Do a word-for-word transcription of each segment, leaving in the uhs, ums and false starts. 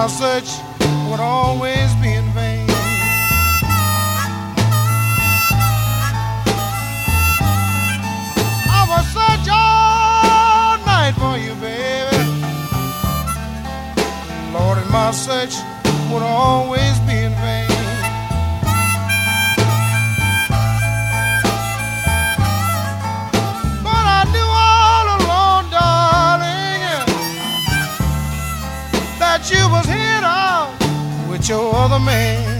my search would always be in vain. I would search all night for you, baby. Lord, and my search would always be in vain. But I knew all along, darling, that you was here now with your other man.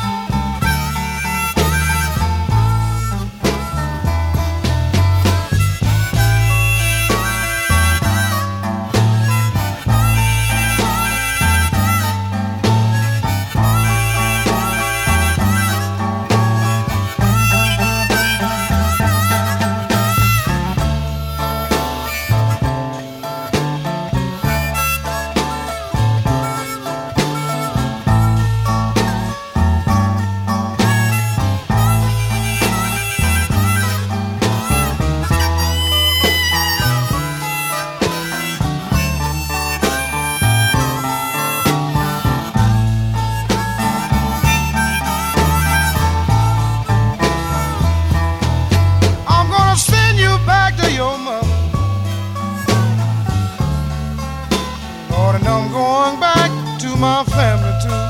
My family too.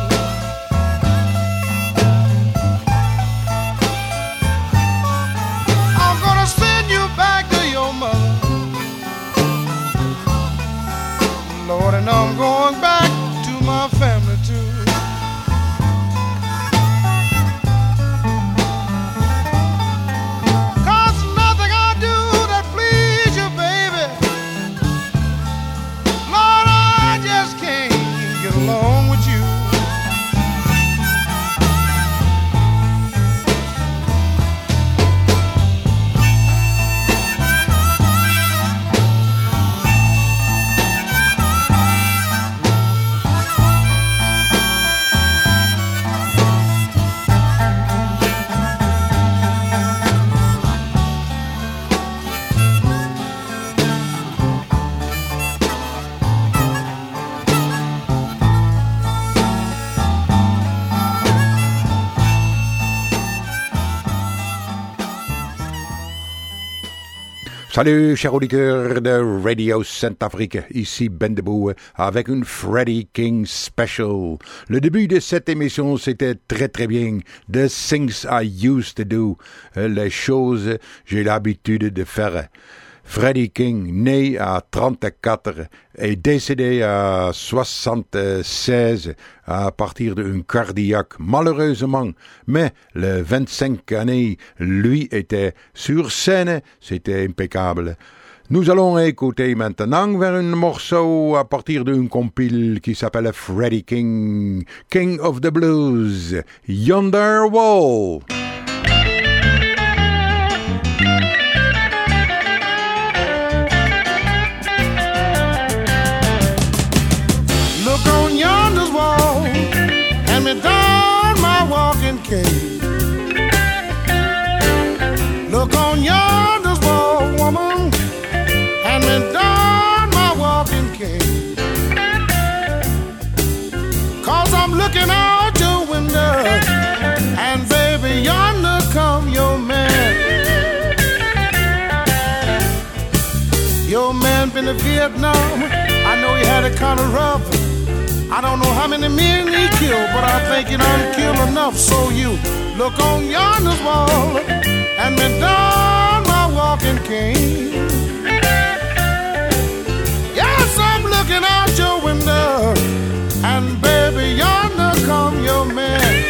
I'm gonna send you back to your mother, Lord, and I'm going back to my family too. Cause nothing I do that please you, baby, Lord, I just can't get along with you. Salut chers auditeurs de Radio Saint-Afrique, ici Ben Debout avec une Freddie King Special. Le début de cette émission c'était très très bien. The Things I Used to Do, les choses que j'ai l'habitude de faire. Freddie King, né à trente-quatre et décédé à soixante-seize à partir d'un cardiaque, malheureusement. Mais le vingt-cinq années, lui était sur scène, c'était impeccable. Nous allons écouter maintenant vers un morceau à partir d'une compile qui s'appelle Freddie King, King of the Blues, Yonder Wall. On yonder's wall, and me down my walking cane. Look on yonder's wall, woman, and me down my walking cane. Cause I'm looking out your window, and baby, yonder come your man. Your man been to Vietnam, I know he had it kind of rough. I don't know how many men he killed, but I think he done killed enough. So you look on yonder's wall and me down my walking cane. Yes, I'm looking out your window, and baby, yonder come your man.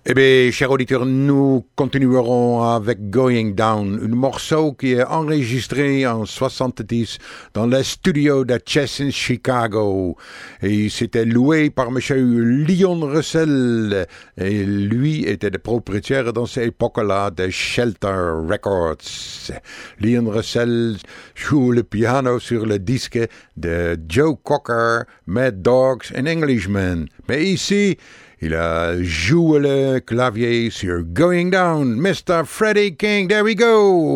Eh bien, chers auditeurs, nous continuerons avec Going Down, un morceau qui est enregistré en soixante-dix dans le studio de Chess in Chicago. Et c'était loué par M. Leon Russell. Et lui était le propriétaire dans cette époque-là de Shelter Records. Leon Russell joue le piano sur le disque de Joe Cocker, Mad Dogs and Englishmen. Mais ici, il a joué le clavier sur Going Down, Mister Freddie King. There we go!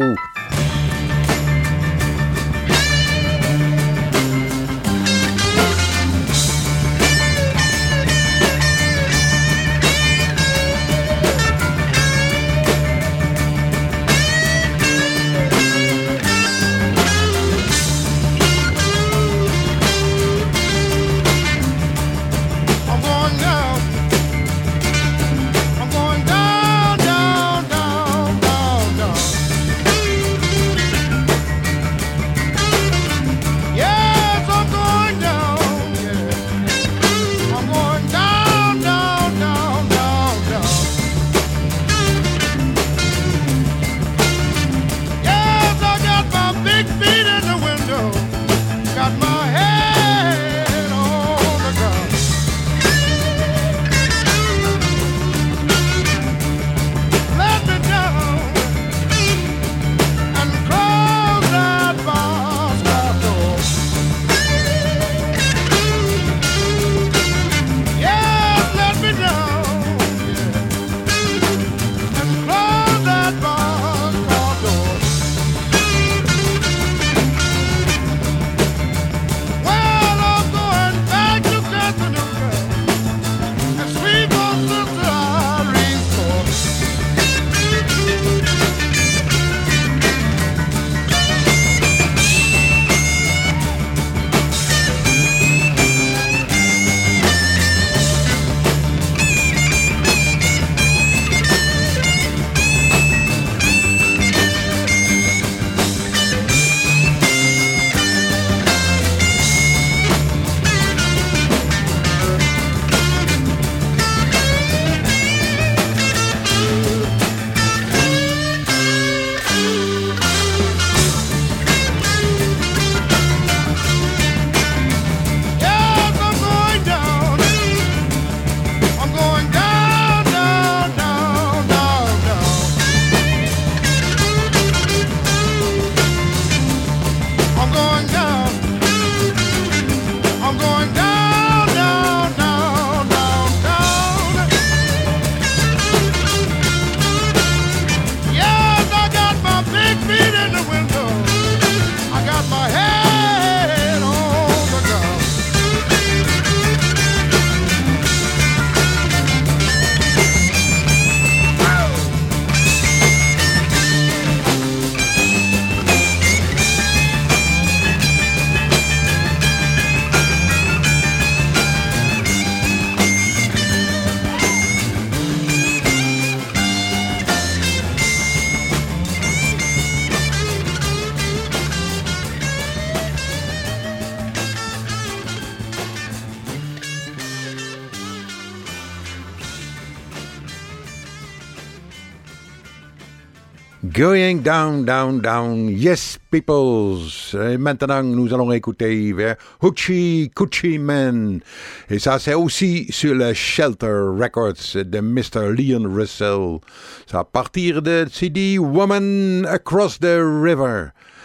Going down, down, down, yes, peoples. Et maintenant, nous allons écouter vers Hoochie Coochie Man. Et ça, c'est aussi sur le Shelter Records de Mister Leon Russell. C'est à partir de C D Woman Across the River.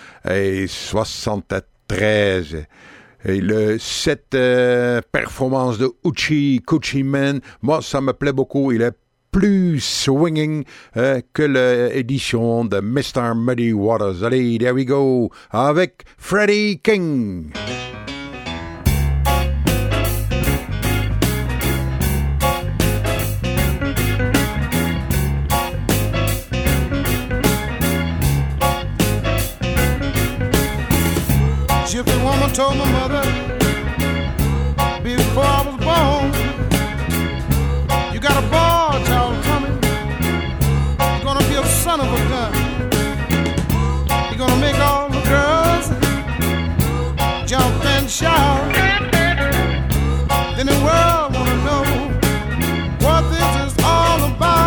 Et soixante-treize. Et le, cette euh, performance de Hoochie Coochie Man, moi, ça me plaît beaucoup. Il est plus swinging euh, que l'édition de Mister Muddy Waters. Allez, there we go, avec Freddie King. Gypsy woman told my mother before I was born, you got a boy child coming, you're gonna be a son of a gun, you're gonna make all the girls jump and shout, then the world wanna know what this is all about.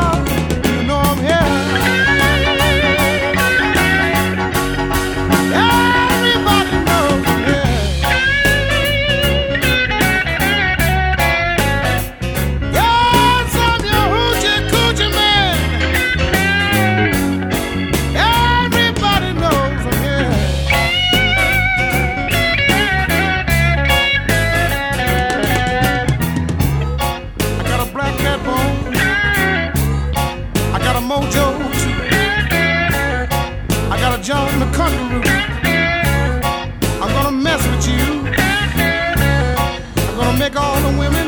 make all the women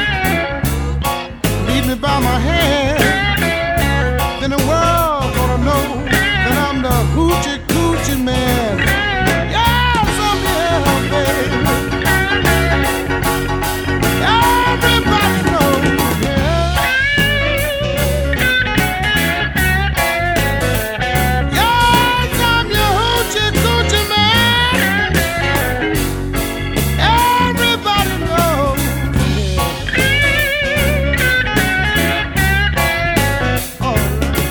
lead me by my hand, then the world gonna know that I'm the hoochie coochie man. Yes, I'm here, baby. Everybody knows, yeah. Yes, I'm your hoochie coochie man. Everybody knows, yeah. All right.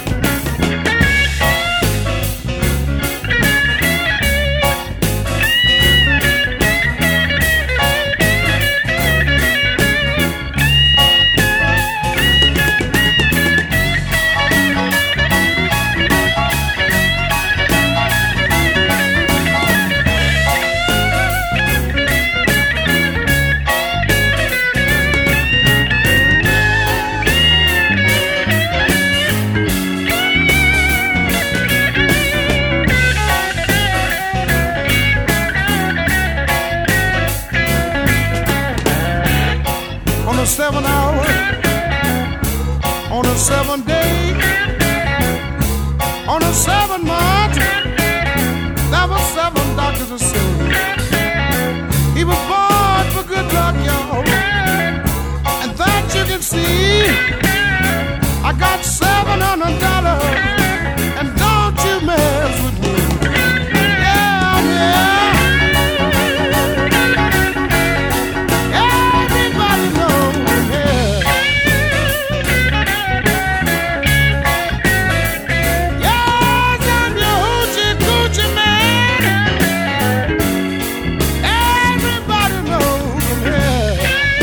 On a seven hour, on a seven day, on a seven month, there were seven doctors to say he was born for good luck, y'all. And that you can see, I got seven hundred dollars, and don't you mess with me. Yeah, yeah. Everybody knows, yeah. Yes, I'm your hoochie coochie man. Everybody knows, yeah.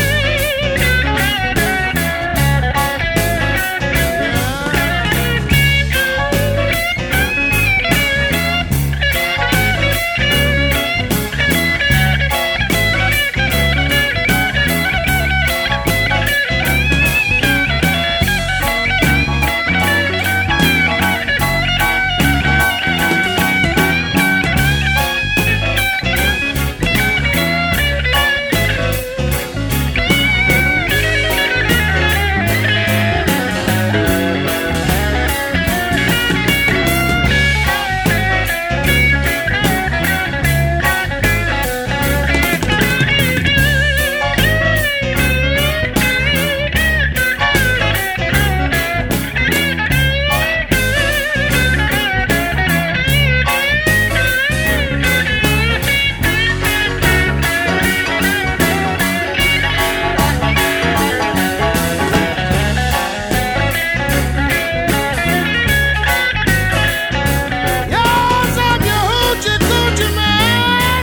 Yes, I'm your hoochie coochie man.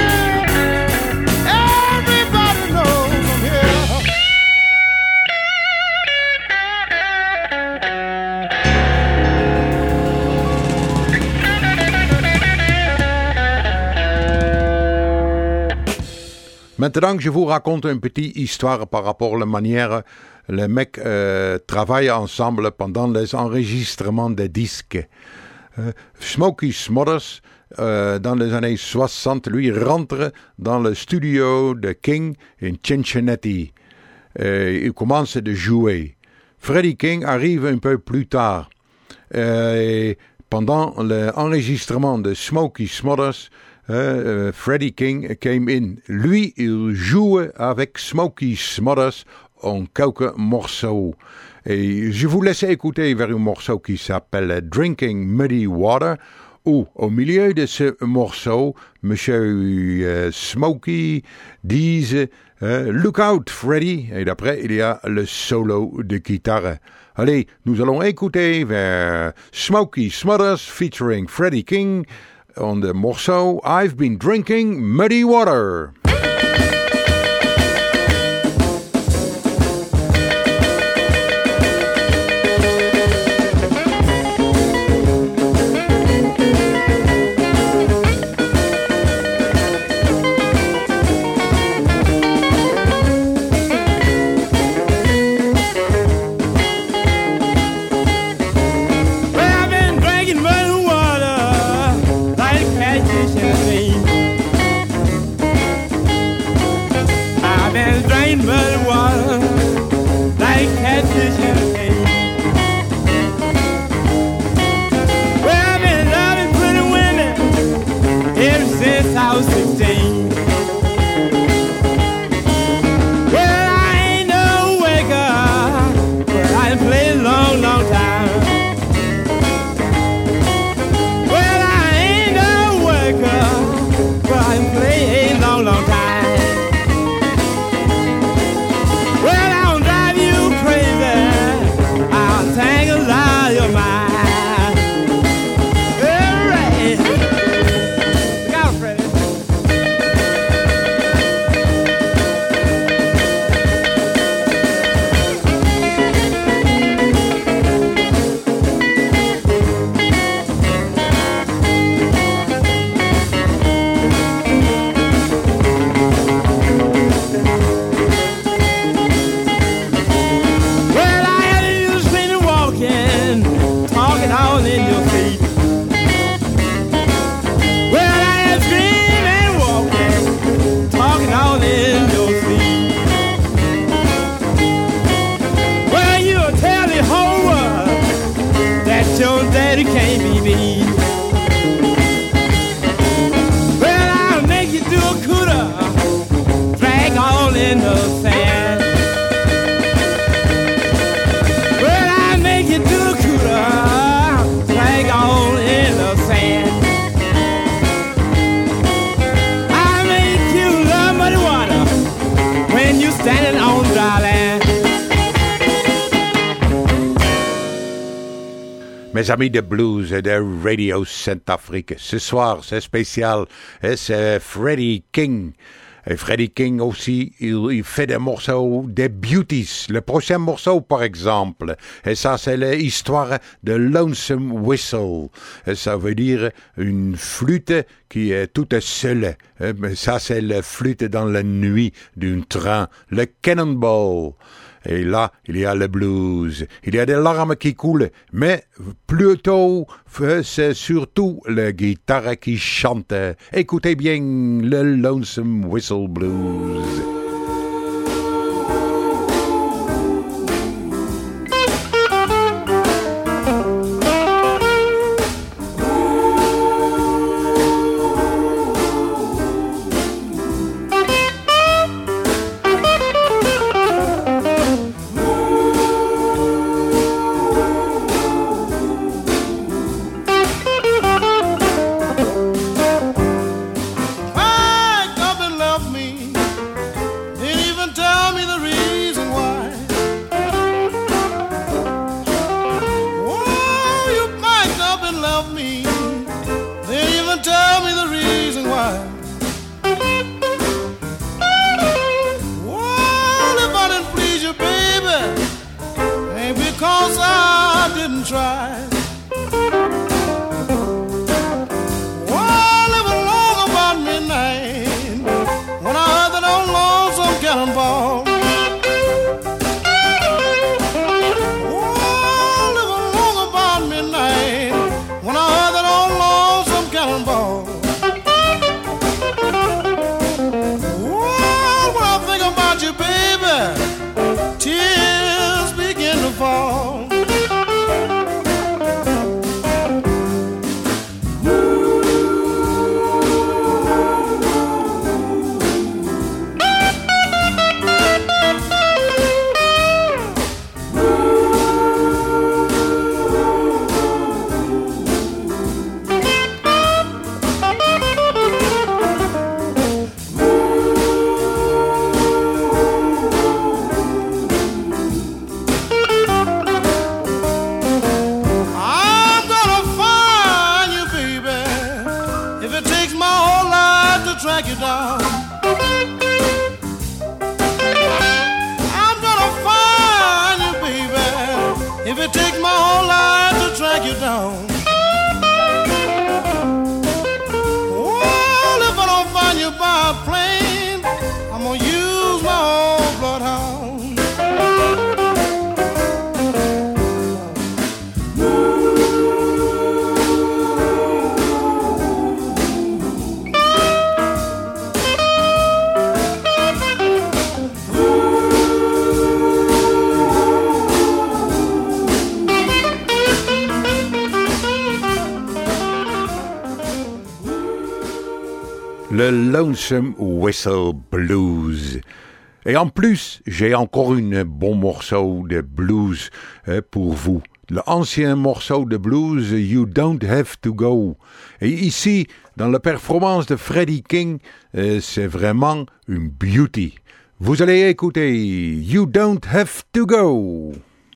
Everybody knows I'm here. Maintenant, je vous raconte une petite histoire par rapport à la manière les mecs euh, travaillent ensemble pendant les enregistrements des disques. Euh, Smokey Smothers, euh, dans les années soixante, lui rentre dans le studio de King in Cincinnati. Euh, il commence de jouer. Freddie King arrive un peu plus tard. Euh, et pendant l'enregistrement de Smokey Smothers, Uh, uh, Freddie King came in. Lui, il jouait avec Smokey Smothers en quelques morceaux. Et je vous laisse écouter vers un morceau qui s'appelle Drinking Muddy Water, où, au milieu de ce morceau, Monsieur uh, Smokey dit uh, Look out, Freddie. Et d'après, il y a le solo de guitare. Allez, nous allons écouter vers Smokey Smothers featuring Freddie King on the morceau I've Been Drinking Muddy Water. ain't muddy water like catfish in a cave. Well, I've been loving pretty women ever since I was sixteen. Well, I ain't no waker, but I done played a long, long time. Well, I ain't no waker, but I done played a long, long time. Mes amis de blues et de Radio Centrafrique, ce soir c'est spécial, et c'est Freddie King. Et Freddie King aussi, il, il fait des morceaux, des beauties. Le prochain morceau, par exemple, et ça c'est l'histoire de Lonesome Whistle. Et ça veut dire une flûte qui est toute seule. Et ça c'est la flûte dans la nuit d'un train, le Cannonball. Et là, il y a le blues, il y a des larmes qui coulent, mais plutôt, c'est surtout la guitare qui chante. Écoutez bien le Lonesome Whistle Blues. Tears begin to fall. le Lonesome Whistle Blues. Et en plus, j'ai encore un bon morceau de blues euh, pour vous. L'ancien morceau de blues, You Don't Have to Go. Et ici, dans la performance de Freddie King, euh, c'est vraiment une beauty. Vous allez écouter You Don't Have to Go.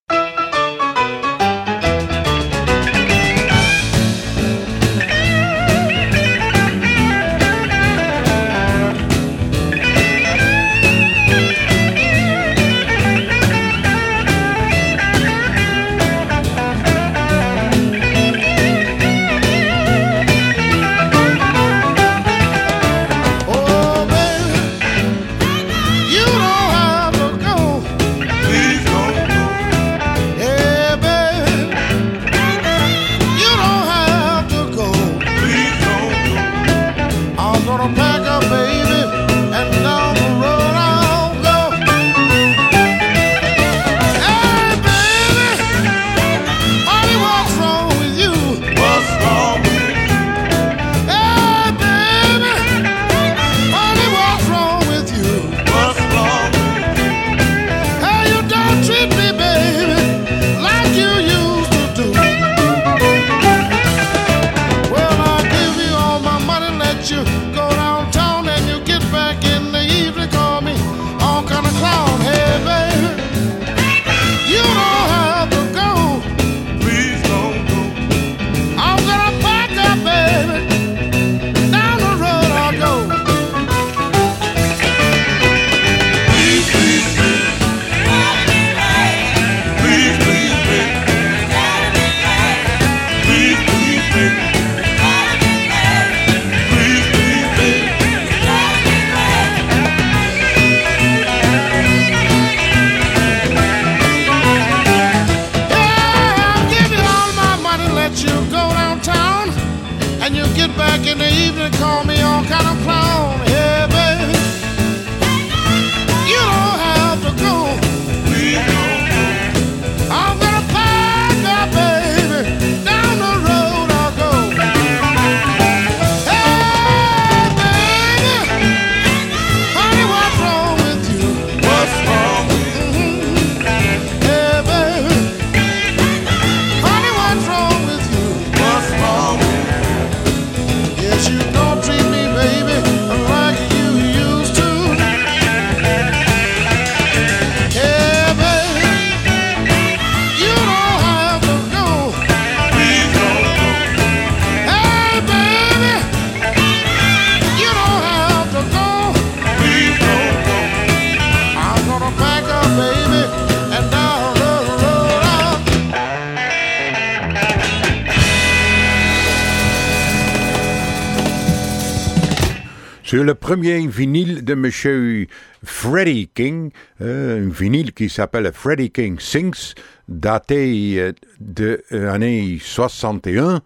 Sur le premier vinyle de Monsieur Freddie King, euh, un vinyle qui s'appelle Freddie King Sings, daté euh, de l'année soixante et un,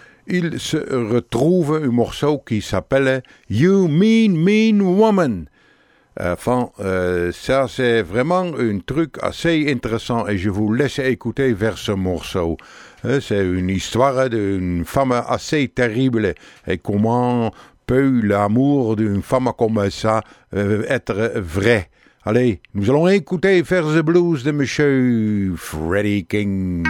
il se retrouve un morceau qui s'appelle You Mean Mean Woman. Enfin, euh, ça c'est vraiment un truc assez intéressant et je vous laisse écouter vers ce morceau. Euh, c'est une histoire d'une femme assez terrible et comment peut l'amour d'une femme comme ça euh, être vrai. Allez, nous allons écouter faire the blues de Monsieur Freddie King.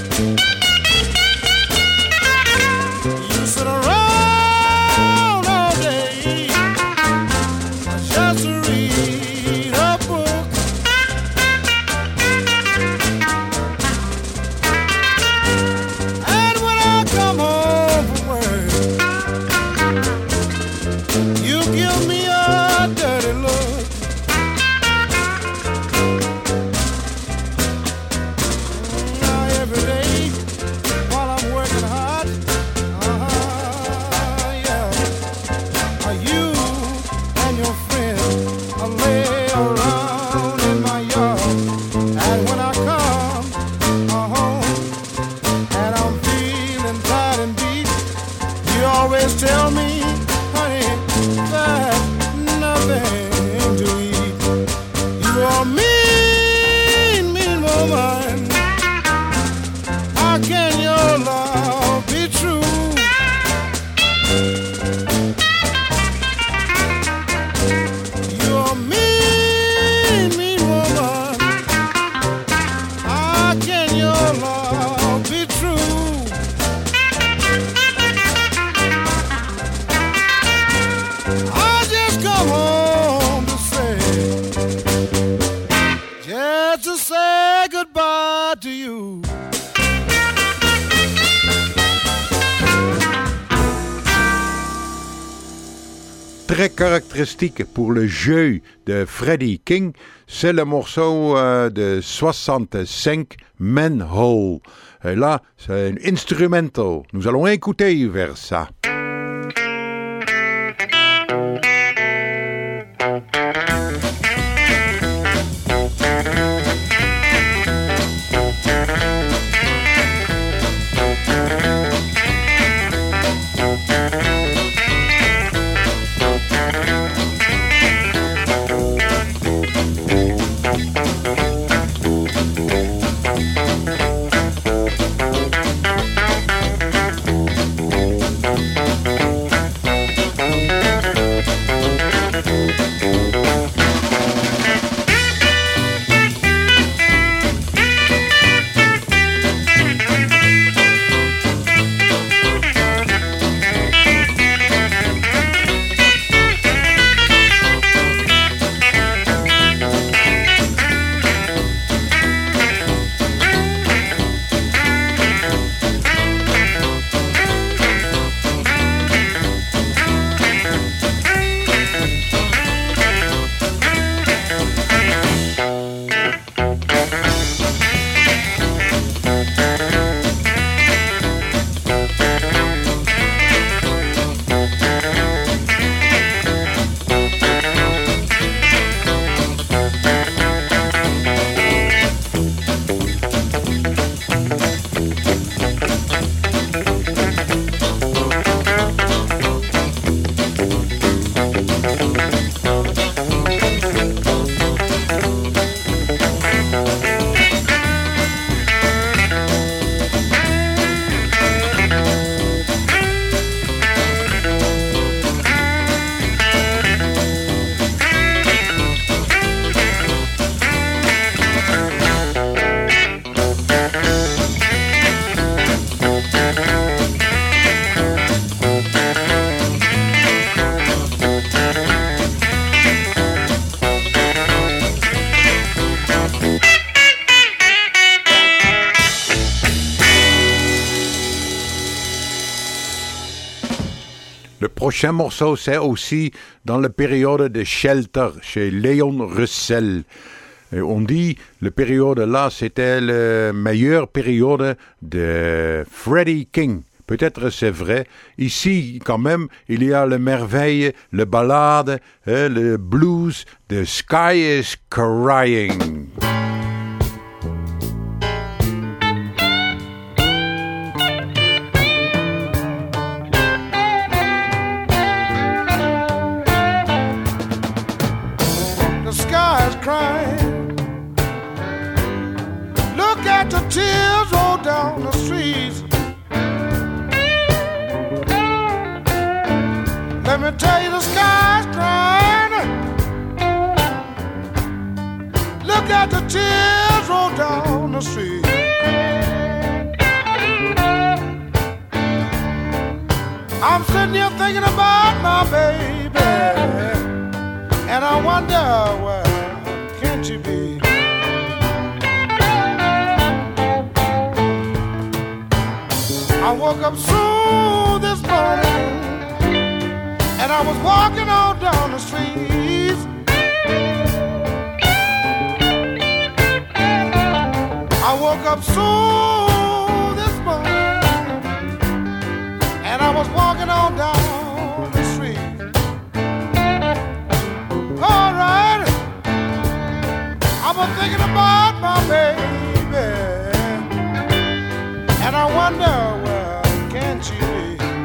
Sit around around in my yard. And when I come home and I'm feeling tired and beat, you always tell me, honey, there's nothing to eat. You are mean, mean woman. How can your love be true? You're mean, mean woman. How can your love be true? I just come home to say, just to say goodbye to you. Très caractéristique pour le jeu de Freddie King, c'est le morceau euh, de soixante-cinq, Manhole. Et là, c'est un instrumental. Nous allons écouter vers ça. Le prochain morceau, c'est aussi dans la période de Shelter, chez Léon Russell. Et on dit, la période là, c'était la meilleure période de Freddie King. Peut-être c'est vrai. Ici, quand même, il y a la merveille, le ballade, euh, le blues, The Sky is Crying. Crying. Look at the tears roll down the streets. Let me tell you, the sky's crying. Look at the tears roll down the street. I'm sitting here thinking about my baby, and I wonder where can't you be? I woke up soon this morning, and I was walking on down the street. I woke up soon this morning, and I was walking on down the street. All right. ever thinking about my baby, and I wonder, well, can't you be?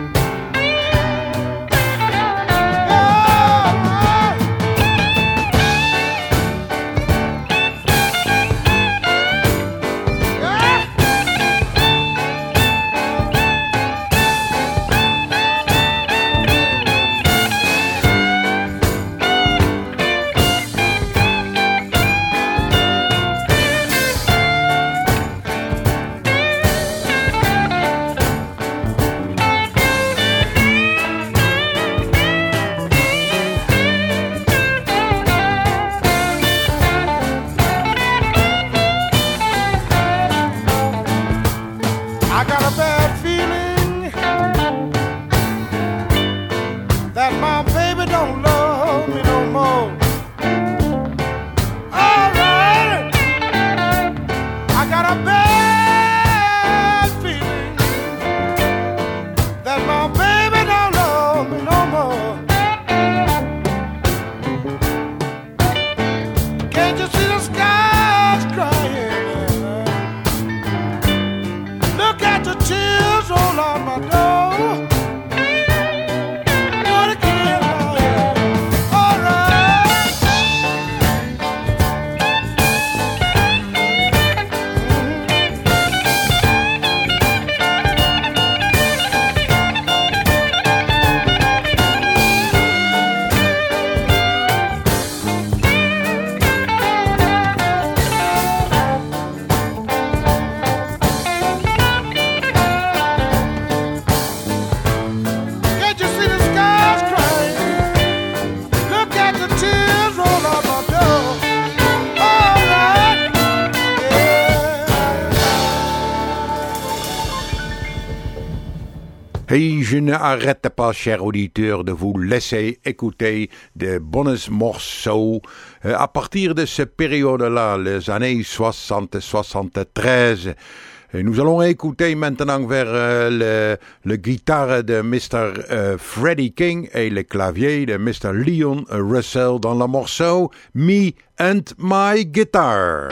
Et je n'arrête pas, cher auditeur, de vous laisser écouter de bons morceaux euh, à partir de cette période-là, les années soixante soixante-treize. Et nous allons écouter maintenant vers euh, le, le guitare de mister Euh, Freddie King et le clavier de mister Leon Russell dans le morceau Me and My Guitar.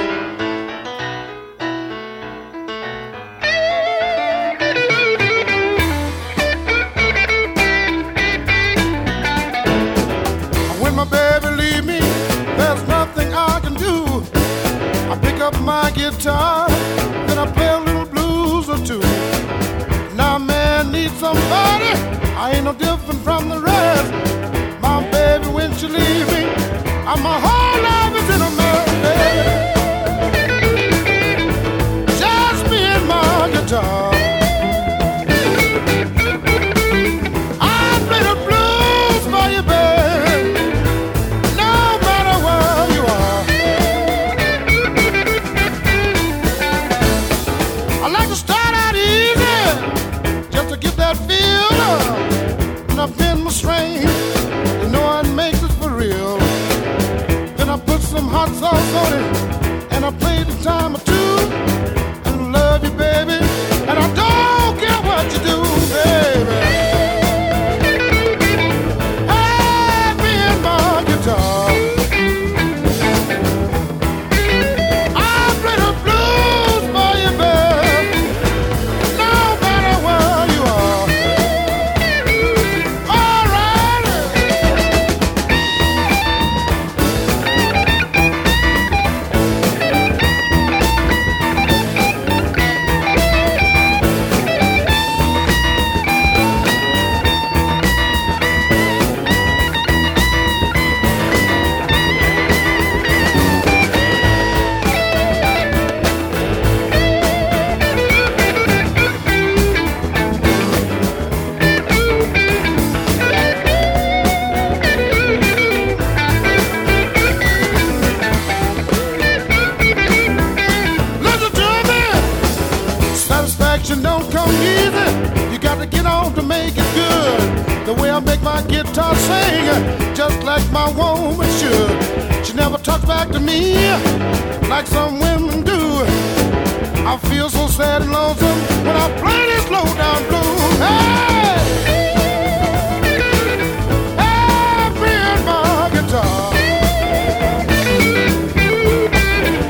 My guitar, then I play a little blues or two. Now man needs somebody, I ain't no different from the rest. My baby, when she leave me, I'm my whole life is in a mess. Just me and my guitar. I play the blues for you, baby, no matter where you are. That feel and I've been my strain, you know it makes it for real. Then I put some hot sauce on it and I played the time or two and love you, baby, and I don't care what you do, baby. Hey, me and my guitar, I play the blues for you, baby, no matter where you are. Don't come easy, you got to get on to make it good. The way I make my guitar sing, just like my woman should. She never talks back to me like some women do. I feel so sad and lonesome when I play this low down blues. Hey, hey, me and my guitar.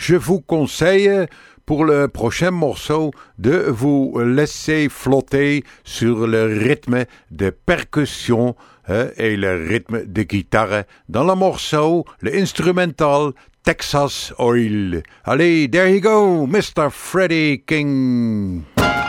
je vous conseille pour le prochain morceau de vous laisser flotter sur le rythme de percussion hein, et le rythme de guitare dans le morceau, le instrumental Texas Oil. Allez, there you go, Mister Freddie King.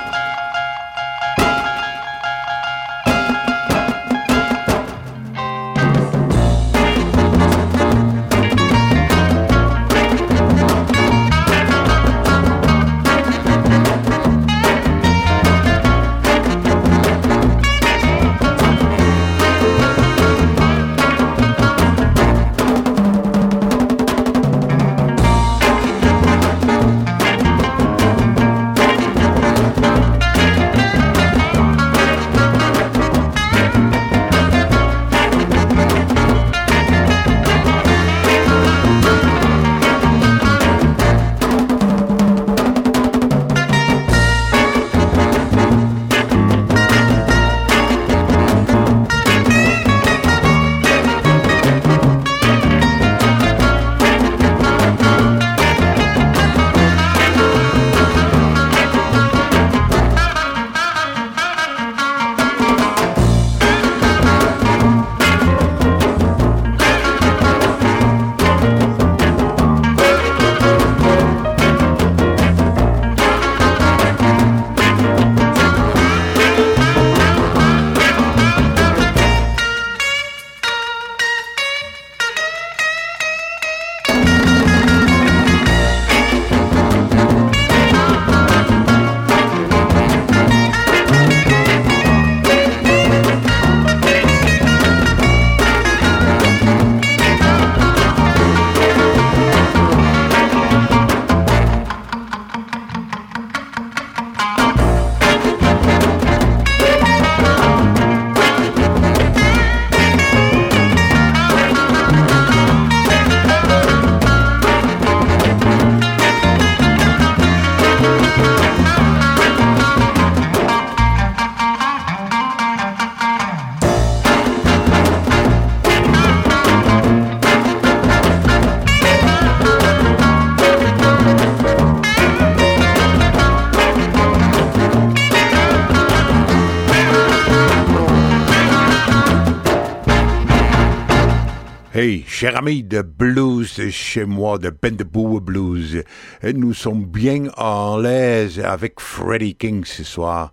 Hey, chers amis de blues chez moi, de Bendabouwe Blues, nous sommes bien en l'aise avec Freddie King ce soir.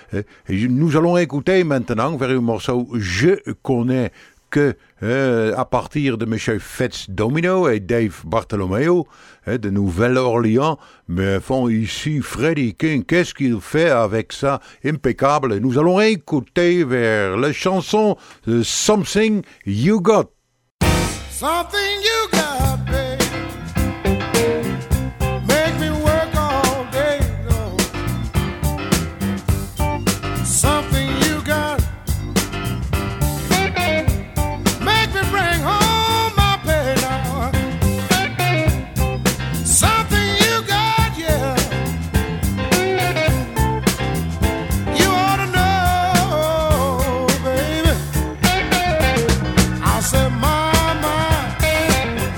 Nous allons écouter maintenant vers un morceau Je connais que euh, à partir de M. Fats Domino et Dave Bartholomew euh, de Nouvelle-Orléans, mais font ici Freddie King, qu'est-ce qu'il fait avec ça? Impeccable. Nous allons écouter vers la chanson uh, Something You Got. Something you got, babe. Make me work all day long. Something you got. Make me bring home my pay now. Something you got, yeah. You ought to know, baby. I said, my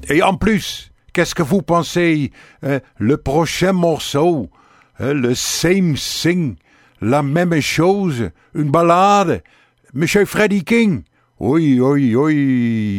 Et en plus, qu'est-ce que vous pensez, hein, le prochain morceau, hein, le same thing, la même chose, une ballade, Monsieur Freddie King. Oui, oui, oui.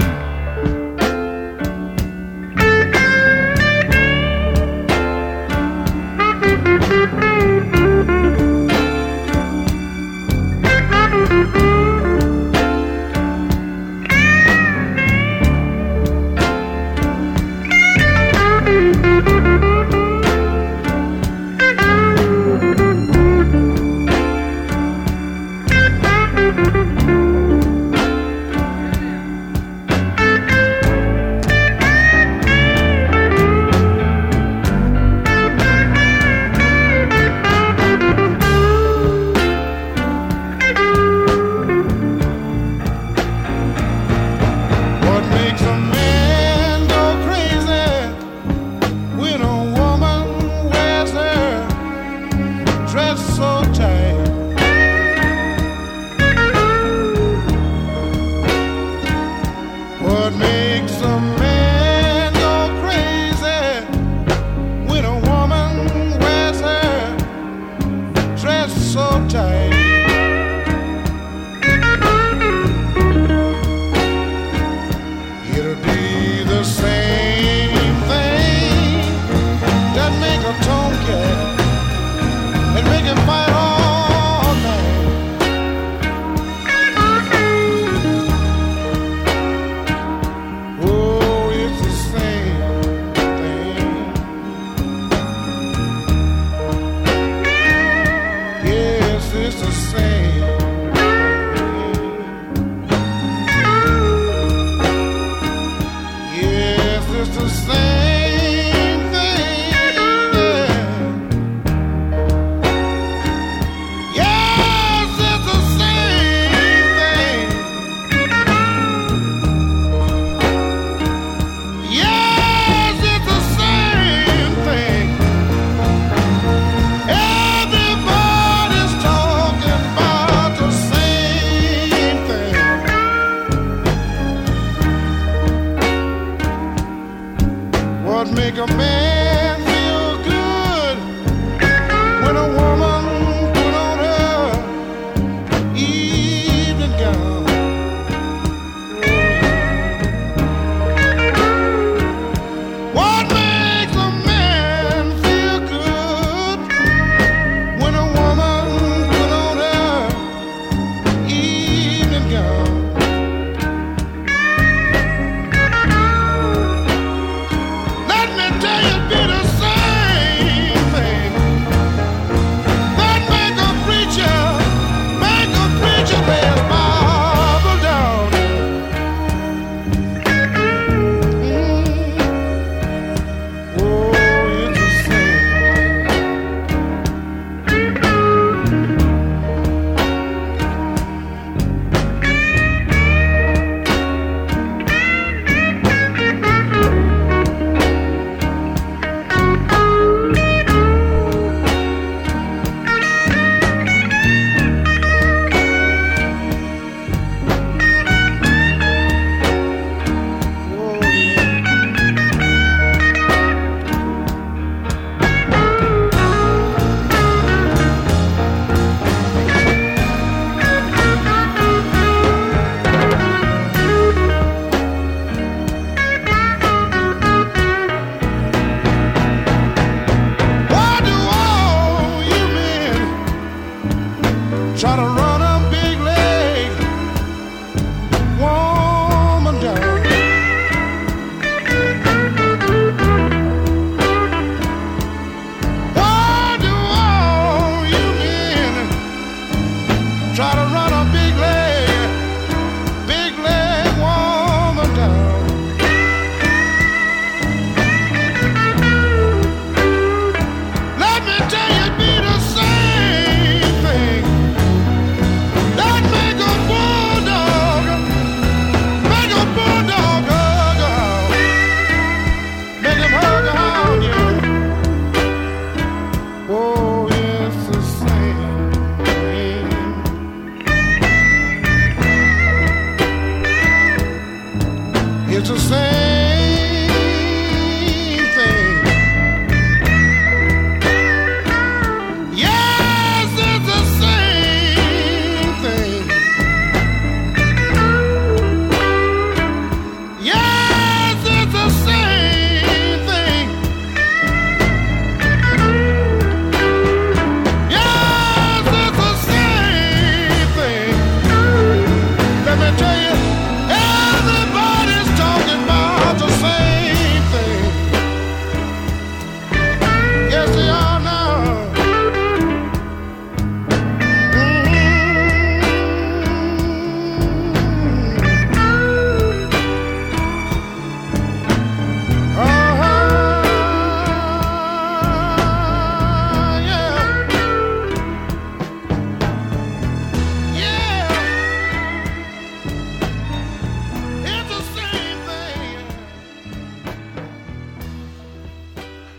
Let me tell you,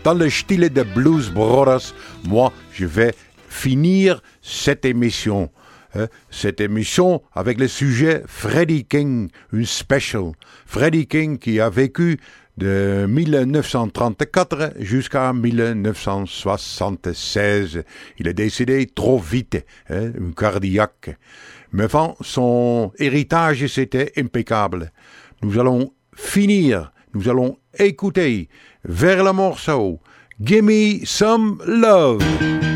dans le style de Blues Brothers, moi, je vais finir cette émission. Euh, cette émission avec le sujet Freddie King, une special. Freddie King qui a vécu de dix-neuf cent trente-quatre jusqu'à dix-neuf cent soixante-seize. Il est décédé trop vite, hein, un cardiaque. Mais enfin, son héritage, c'était impeccable. Nous allons finir, nous allons écouter vers le morceau Gimme Some Love.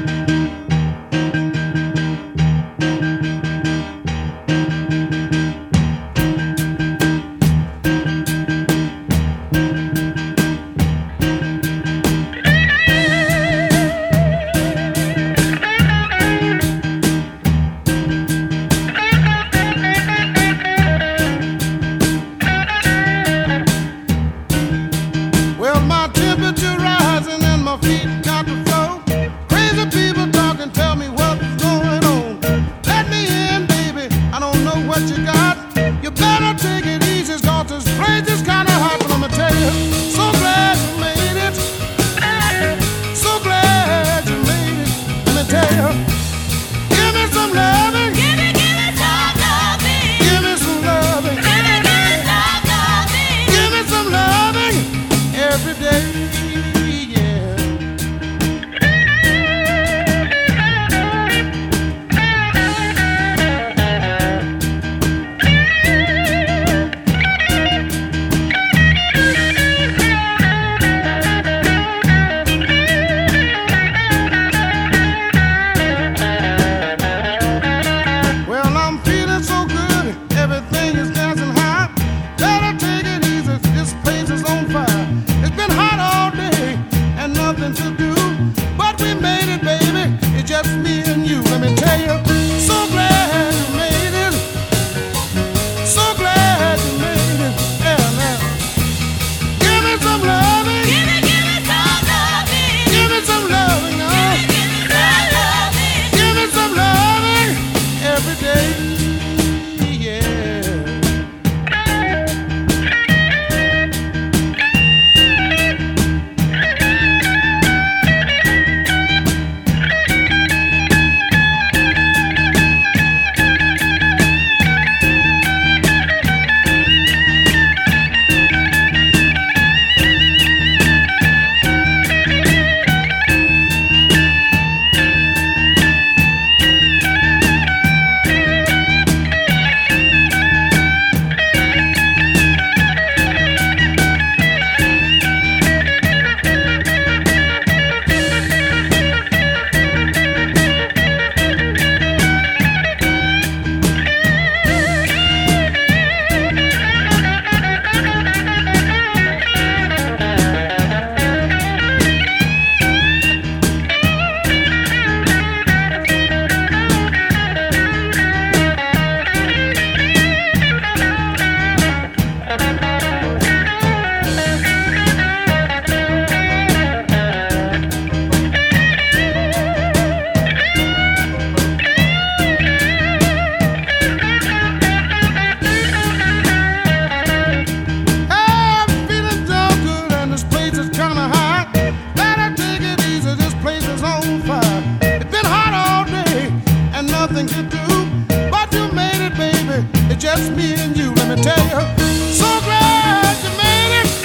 Just me and you, let me tell you. So glad you made it.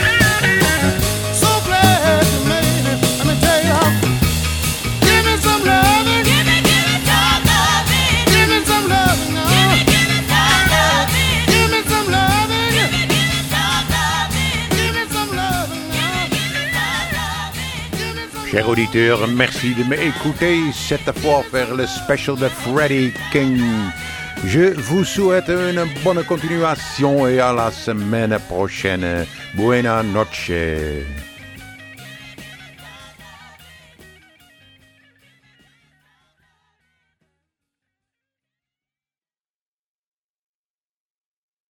So glad you made it. Let me tell you. Give me some loving. Give me, give me some loving. Give me some loving. No. Give me, give me some loving. Give me some loving. Give me, give me some loving. Give me some loving. No. Give me some loving. Chers auditeurs, merci de m'écouter cette fois vers le special de Freddie King. Je vous souhaite une bonne continuation et à la semaine prochaine. Buena noche.